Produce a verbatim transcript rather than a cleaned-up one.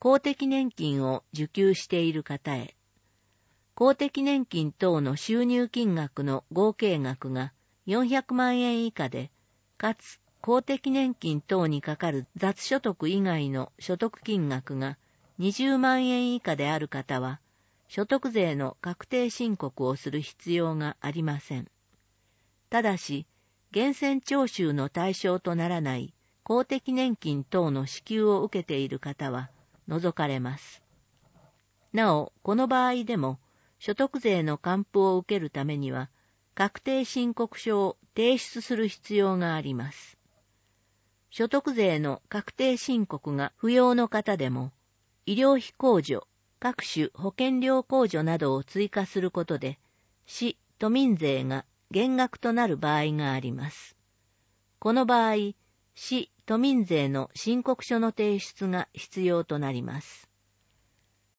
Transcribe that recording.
公的年金を受給している方へ、公的年金等の収入金額の合計額がよんひゃくまんえん以下で、かつ公的年金等にかかる雑所得以外の所得金額がにじゅうまんえん以下である方は、所得税の確定申告をする必要がありません。ただし、源泉徴収の対象とならない公的年金等の支給を受けている方は除かれます。なお、この場合でも、所得税の還付を受けるためには、確定申告書を提出する必要があります。所得税の確定申告が不要の方でも、医療費控除、各種保険料控除などを追加することで、市・都民税が減額となる場合があります。この場合、市・都民税の申告書の提出が必要となります。